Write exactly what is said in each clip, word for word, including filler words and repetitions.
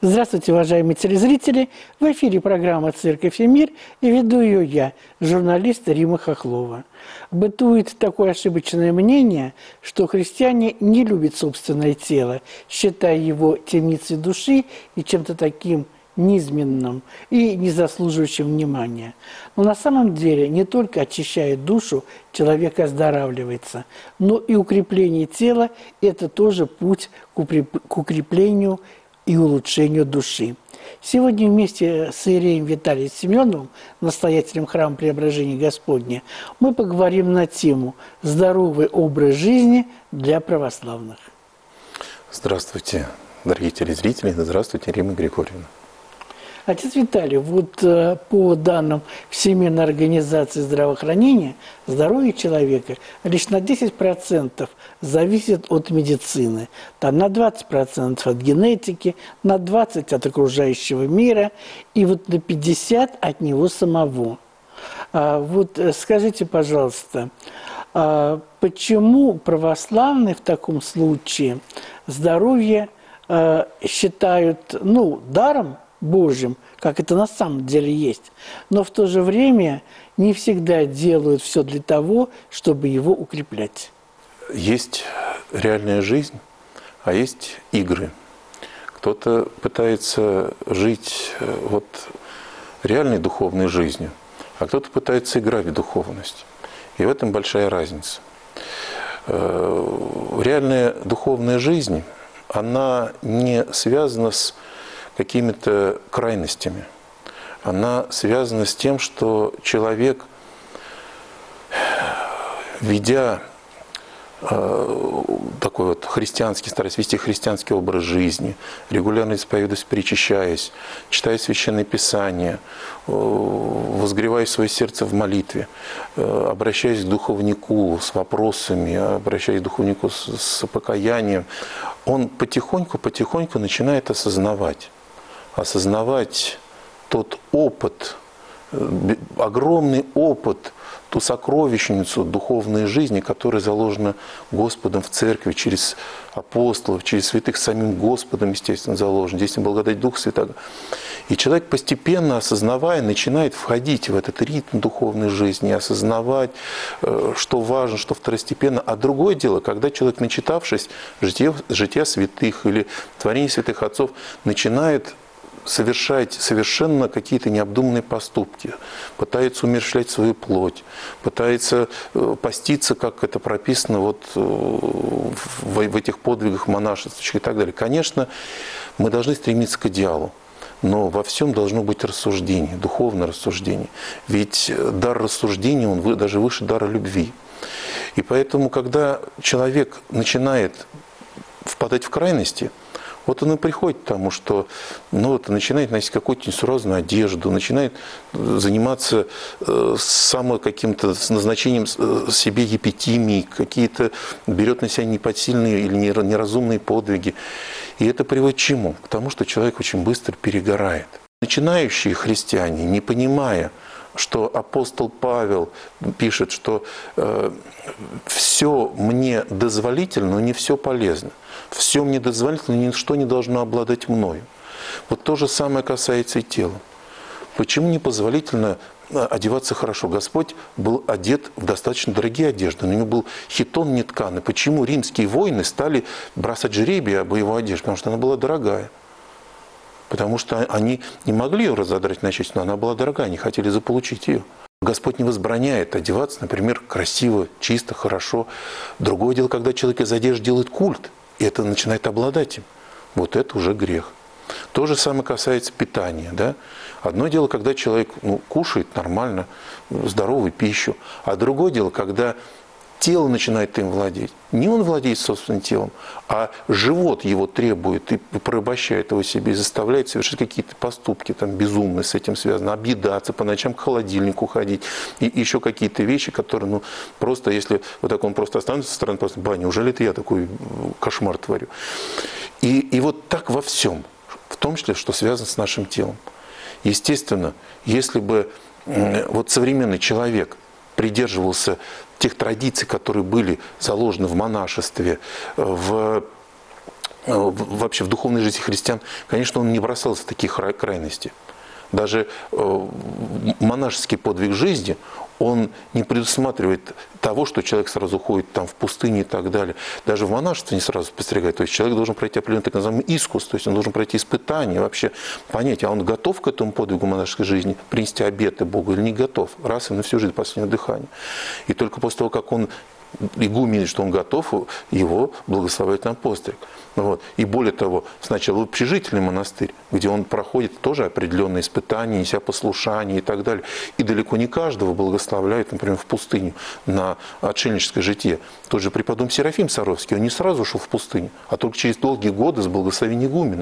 Здравствуйте, уважаемые телезрители! В эфире программа «Церковь и мир», и веду ее я, журналист Рима Хохлова. Бытует такое ошибочное мнение, что христиане не любят собственное тело, считая его темницей души и чем-то таким низменным и не заслуживающим внимания. Но на самом деле не только очищает душу, человек оздоравливается, но и укрепление тела – это тоже путь к укреплению и улучшению души. Сегодня вместе с иереем Виталием Семеновым, настоятелем храма Преображения Господня, мы поговорим на тему «Здоровый образ жизни для православных». Здравствуйте, дорогие телезрители, здравствуйте, Рима Григорьевна. Отец Виталий, вот э, по данным Всемирной организации здравоохранения, здоровье человека лишь на десять процентов зависит от медицины, там на двадцать процентов от генетики, на двадцать процентов от окружающего мира и вот на пятьдесят процентов от него самого. А, вот скажите, пожалуйста, а почему православные в таком случае здоровье а, считают, ну, даром Божьим, как это на самом деле есть, но в то же время не всегда делают все для того, чтобы его укреплять? Есть реальная жизнь, а есть игры. Кто-то пытается жить вот реальной духовной жизнью, а кто-то пытается играть в духовность. И в этом большая разница. Реальная духовная жизнь, она не связана с какими-то крайностями. Она связана с тем, что человек, ведя э, такой вот христианский, стараясь вести христианский образ жизни, регулярно исповедуясь, причащаясь, читая Священное Писание, э, возгревая свое сердце в молитве, э, обращаясь к духовнику с вопросами, обращаясь к духовнику с, с покаянием, он потихоньку-потихоньку начинает осознавать, осознавать тот опыт, огромный опыт, ту сокровищницу духовной жизни, которая заложена Господом в церкви, через апостолов, через святых, самим Господом, естественно, заложена. Здесь благодать Духа Святого. И человек, постепенно осознавая, начинает входить в этот ритм духовной жизни, осознавать, что важно, что второстепенно. А другое дело, когда человек, начитавшись жития, жития святых или творения святых отцов, начинает совершать совершенно какие-то необдуманные поступки, пытается умерщвлять свою плоть, пытается поститься, как это прописано вот в этих подвигах монашествующих и так далее. Конечно, мы должны стремиться к идеалу, но во всем должно быть рассуждение, духовное рассуждение. Ведь дар рассуждения, он даже выше дара любви. И поэтому, когда человек начинает впадать в крайности, вот он и приходит к тому, что ну, вот, начинает носить какую-то несуразную одежду, начинает заниматься э, само каким-то назначением себе епитимий, какие-то берет на себя непосильные или неразумные подвиги. И это приводит к чему? К тому, что человек очень быстро перегорает. Начинающие христиане, не понимая, что апостол Павел пишет, что э, все мне дозволительно, но не все полезно. Все мне дозволительно, но ничто не должно обладать мною. Вот то же самое касается и тела. Почему не позволительно одеваться хорошо? Господь был одет в достаточно дорогие одежды, у него был хитон нетканый. Почему римские воины стали бросать жребий об его одежде? Потому что она была дорогая. Потому что они не могли ее разодрать на части, но она была дорогая, они хотели заполучить ее. Господь не возбраняет одеваться, например, красиво, чисто, хорошо. Другое дело, когда человек из одежды делает культ, и это начинает обладать им. Вот это уже грех. То же самое касается питания. Да? Одно дело, когда человек ну, кушает нормально, здоровую пищу. А другое дело, когда тело начинает им владеть. Не он владеет собственным телом, а живот его требует и порабощает его себе, и заставляет совершать какие-то поступки там, безумные с этим связаны, объедаться, по ночам к холодильнику ходить, и еще какие-то вещи, которые, ну, просто, если вот так он просто останется со стороны, просто, ба, неужели это я такой кошмар творю? И, и вот так во всем, в том числе, что связано с нашим телом. Естественно, если бы вот современный человек придерживался тех традиций, которые были заложены в монашестве, в вообще в духовной жизни христиан, конечно, он не бросался в такие крайности. Даже монашеский подвиг жизни, он не предусматривает того, что человек сразу ходит там в пустыне и так далее. Даже в монашестве не сразу постерегает. То есть человек должен пройти определенный так называемый искус, то есть он должен пройти испытание, вообще понять, а он готов к этому подвигу монашеской жизни, принести обеты Богу или не готов, раз и на всю жизнь последнего дыхания. И только после того, как он игумен, что он готов, его благословляют на постриг. Вот. И более того, сначала общежительный монастырь, где он проходит тоже определенные испытания, неся послушание и так далее. И далеко не каждого благословляют, например, в пустыню на отшельническое житие. Тот же преподобный Серафим Саровский, он не сразу ушел в пустыню, а только через долгие годы с благословения игумена.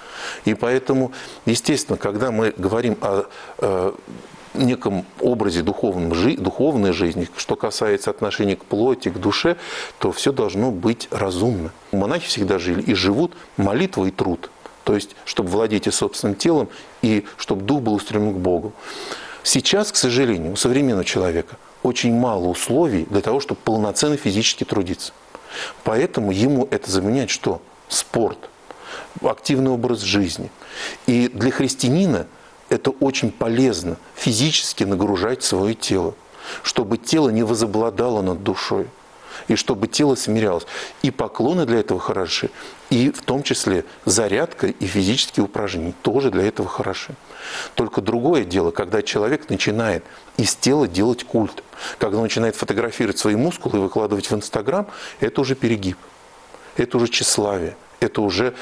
И поэтому, естественно, когда мы говорим о, о неком образе духовном, духовной жизни, что касается отношений к плоти, к душе, то все должно быть разумно. Монахи всегда жили и живут молитвой и труд. То есть, чтобы владеть и собственным телом, и чтобы дух был устремлен к Богу. Сейчас, к сожалению, у современного человека очень мало условий для того, чтобы полноценно физически трудиться. Поэтому ему это заменяет что? Спорт, активный образ жизни. И для христианина это очень полезно физически нагружать свое тело, чтобы тело не возобладало над душой, и чтобы тело смирялось. И поклоны для этого хороши, и в том числе зарядка и физические упражнения тоже для этого хороши. Только другое дело, когда человек начинает из тела делать культ, когда он начинает фотографировать свои мускулы и выкладывать в Инстаграм, это уже перегиб, это уже тщеславие, это уже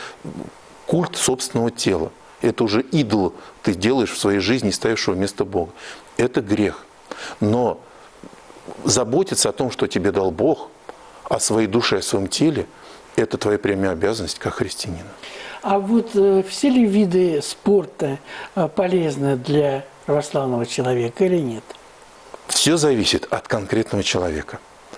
культ собственного тела. Это уже идол ты делаешь в своей жизни и ставишь его вместо Бога. Это грех. Но заботиться о том, что тебе дал Бог, о своей душе, о своем теле, это твоя прямая обязанность как христианина. А вот э, все ли виды спорта э, полезны для православного человека или нет? Все зависит от конкретного человека.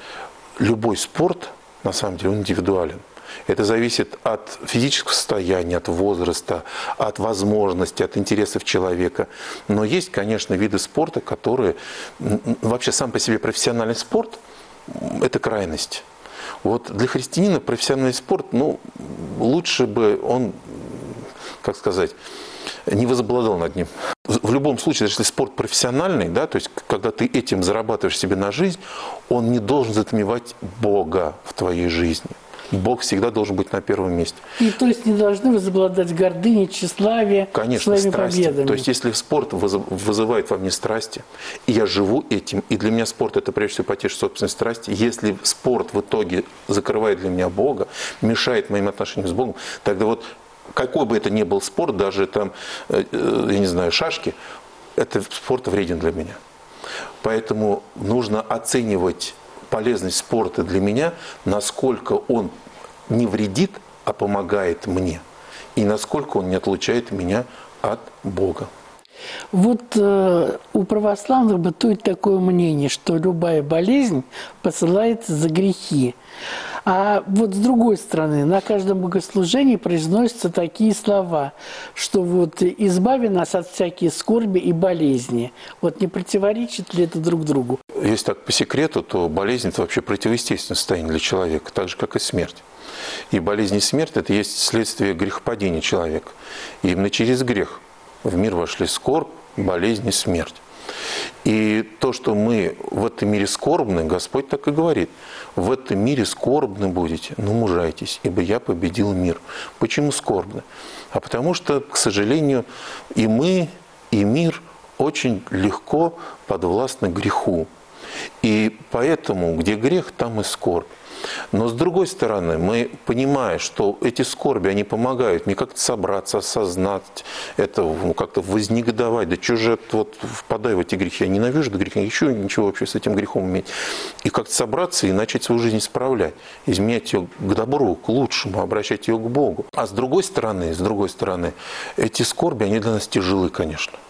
Любой спорт, на самом деле, он индивидуален. Это зависит от физического состояния, от возраста, от возможностей, от интересов человека. Но есть, конечно, виды спорта, которые... Вообще сам по себе профессиональный спорт – это крайность. Вот для христианина профессиональный спорт, ну, лучше бы он, как сказать, не возобладал над ним. В любом случае, если спорт профессиональный, да, то есть когда ты этим зарабатываешь себе на жизнь, он не должен затмевать Бога в твоей жизни. Бог всегда должен быть на первом месте. И то есть не должны возобладать гордыня, тщеславие, конечно, своими страсти. победами. То есть если спорт вызывает во мне страсти, и я живу этим, и для меня спорт – это прежде всего потешить собственной страсти, если спорт в итоге закрывает для меня Бога, мешает моим отношениям с Богом, тогда вот какой бы это ни был спорт, даже там, я не знаю, шашки, этот спорт вреден для меня. Поэтому нужно оценивать полезность спорта для меня, насколько он не вредит, а помогает мне, и насколько он не отлучает меня от Бога. Вот э, у православных бытует такое мнение, что любая болезнь посылается за грехи. А вот с другой стороны, на каждом богослужении произносятся такие слова, что вот «избави нас от всякие скорби и болезни». Вот не противоречит ли это друг другу? Если так по секрету, то болезнь – это вообще противоестественное состояние для человека, так же, как и смерть. И болезнь и смерть – это есть следствие грехопадения человека. И именно через грех в мир вошли скорбь, болезнь и смерть. И то, что мы в этом мире скорбны, Господь так и говорит: в этом мире скорбны будете, но мужайтесь, ибо я победил мир. Почему скорбны? А потому что, к сожалению, и мы, и мир очень легко подвластны греху. И поэтому, где грех, там и скорбь. Но с другой стороны, мы, понимая, что эти скорби, они помогают мне как-то собраться, осознать это, ну, как-то вознегодовать. Да что же вот впадаю в эти грехи? Я ненавижу этот грех, я еще ничего вообще с этим грехом иметь. И как-то собраться и начать свою жизнь исправлять, изменять ее к добру, к лучшему, обращать ее к Богу. А с другой стороны, с другой стороны, эти скорби, они для нас тяжелы, конечно.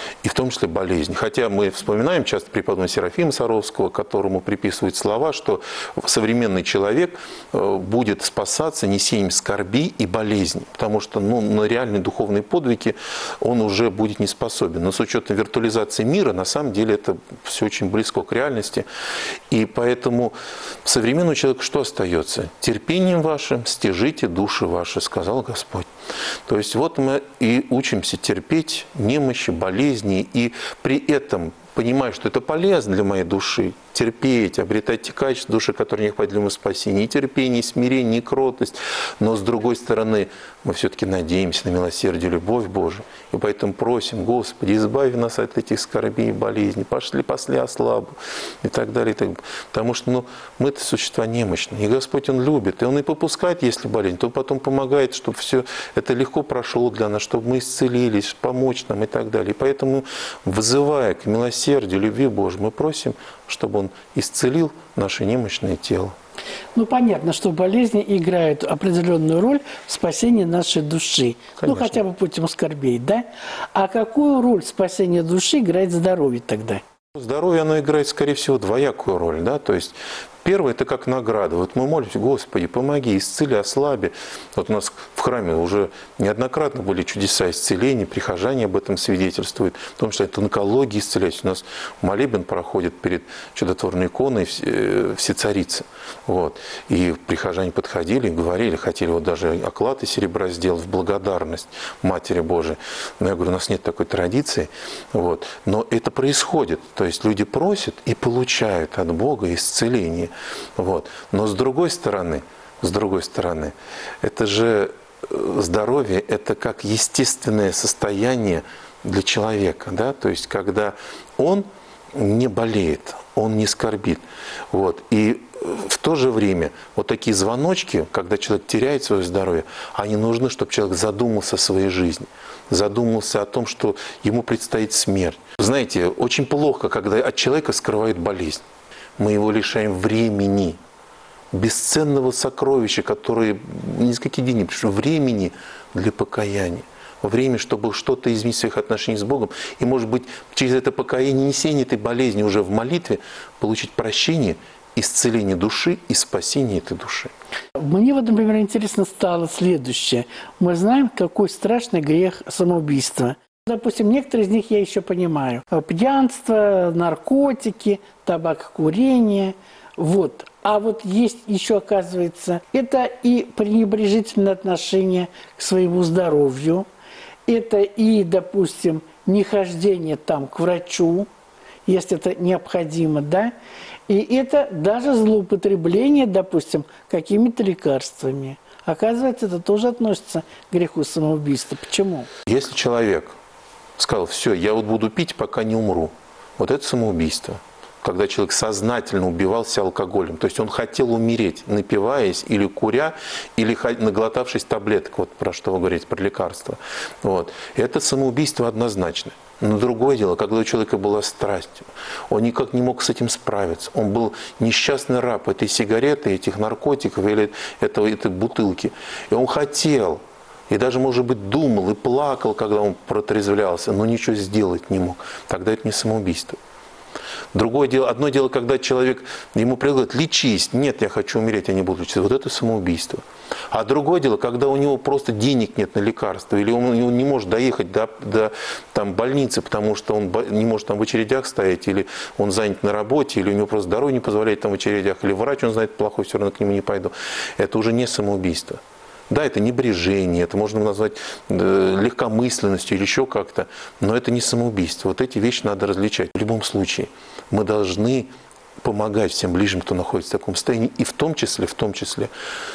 и в том числе болезни. Хотя мы вспоминаем часто преподобного Серафима Саровского, которому приписывают слова, что современный человек будет спасаться несением скорби и болезни, потому что ну, на реальные духовные подвиги он уже будет не способен. Но с учетом виртуализации мира, на самом деле это все очень близко к реальности. И поэтому современному человеку что остается? Терпением вашим стяжите души ваши, сказал Господь. То есть вот мы и учимся терпеть немощи, болезни, и при этом понимая, что это полезно для моей души, терпеть, обретать те качества души, которые необходимы в спасении, и терпение, и смирение, и кротость. Но с другой стороны, мы все-таки надеемся на милосердие, любовь Божию. И поэтому просим, Господи, избави нас от этих скорбей и болезней, пошли, после ослабу и так далее. И так далее. Потому что ну, мы-то существа немощные. И Господь, Он любит. И Он и попускает, если болезнь, то потом помогает, чтобы все это легко прошло для нас, чтобы мы исцелились, помочь нам и так далее. И поэтому, вызывая к милосердию, любви Божьей, мы просим, чтобы Он исцелил наше немощное тело. Ну, понятно, что болезни играют определенную роль в спасении нашей души. Конечно. Ну, хотя бы путем скорбей, да? А какую роль в спасении души играет здоровье тогда? Здоровье, оно играет, скорее всего, двоякую роль, да, то есть первое – это как награда. Вот мы молимся, Господи, помоги, исцели, ослаби. Вот у нас в храме уже неоднократно были чудеса исцеления, прихожане об этом свидетельствуют, в том числе от онкологии исцелять. У нас молебен проходит перед чудотворной иконой Всецарицы. Вот. И прихожане подходили, говорили, хотели вот даже оклад из серебра сделать в благодарность Матери Божией. Но я говорю, у нас нет такой традиции. Вот. Но это происходит. То есть люди просят и получают от Бога исцеление. Вот. Но с другой стороны, с другой стороны, это же здоровье, это как естественное состояние для человека, да? То есть когда он не болеет, он не скорбит. Вот. И в то же время вот такие звоночки, когда человек теряет свое здоровье, они нужны, чтобы человек задумался о своей жизни, задумался о том, что ему предстоит смерть. Знаете, очень плохо, когда от человека скрывают болезнь. Мы его лишаем времени, бесценного сокровища, которое ни с каких денег, потому что времени для покаяния. Время, чтобы что-то изменить в своих отношениях с Богом. И, может быть, через это покаяние, несение этой болезни уже в молитве, получить прощение, исцеление души и спасение этой души. Мне вот, например, интересно стало следующее. Мы знаем, какой страшный грех самоубийства. Допустим, некоторые из них я еще понимаю. Пьянство, наркотики, табакокурение. Вот. А вот есть еще, оказывается, это и пренебрежительное отношение к своему здоровью. Это и, допустим, нехождение там к врачу, если это необходимо, да. И это даже злоупотребление, допустим, какими-то лекарствами. Оказывается, это тоже относится к греху самоубийства. Почему? Если человек сказал, все, я вот буду пить, пока не умру, вот это самоубийство. Когда человек сознательно убивался алкоголем. То есть он хотел умереть, напиваясь или куря, или наглотавшись таблеток, вот про что вы говорите, про лекарства. Вот. И это самоубийство однозначно. Но другое дело, когда у человека была страсть, он никак не мог с этим справиться. Он был несчастный раб этой сигареты, этих наркотиков или этого, этой бутылки. И он хотел, и даже, может быть, думал и плакал, когда он протрезвлялся, но ничего сделать не мог. Тогда это не самоубийство. Другое дело, одно дело, когда человек, ему предлагают, лечись, нет, я хочу умереть, я не буду лечиться, вот это самоубийство. А другое дело, когда у него просто денег нет на лекарства, или он, он не может доехать до, до там, больницы, потому что он не может там в очередях стоять, или он занят на работе, или у него просто здоровье не позволяет там в очередях, или врач, он знает плохой, все равно к нему не пойду. Это уже не самоубийство. Да, это небрежение, это можно назвать легкомысленностью или еще как-то, но это не самоубийство. Вот эти вещи надо различать. В любом случае мы должны помогать всем ближним, кто находится в таком состоянии, и в том числе, в том числе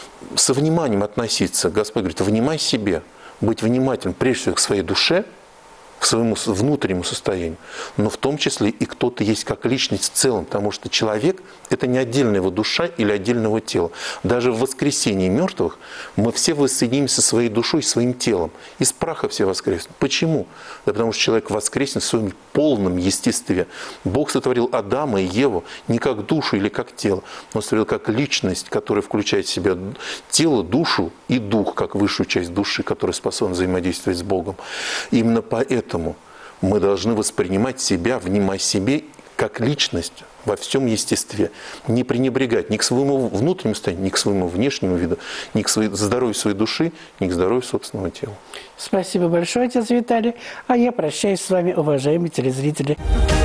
со вниманием относиться. Господь говорит, внимай себе, быть внимательным прежде всего к своей душе, к своему внутреннему состоянию, но в том числе и кто-то есть как личность в целом, потому что человек – это не отдельная его душа или отдельное его тело. Даже в воскресении мертвых мы все воссоединимся со своей душой, своим телом. Из праха все воскреснут. Почему? Да потому что человек воскреснет в своем полном естестве. Бог сотворил Адама и Еву не как душу или как тело, но сотворил как личность, которая включает в себя тело, душу и дух, как высшую часть души, которая способна взаимодействовать с Богом. Именно поэтому Поэтому Мы должны воспринимать себя, внимать себе как личность во всем естестве. Не пренебрегать ни к своему внутреннему состоянию, ни к своему внешнему виду, ни к своей, здоровью своей души, ни к здоровью собственного тела. Спасибо большое, отец Виталий. А я прощаюсь с вами, уважаемые телезрители.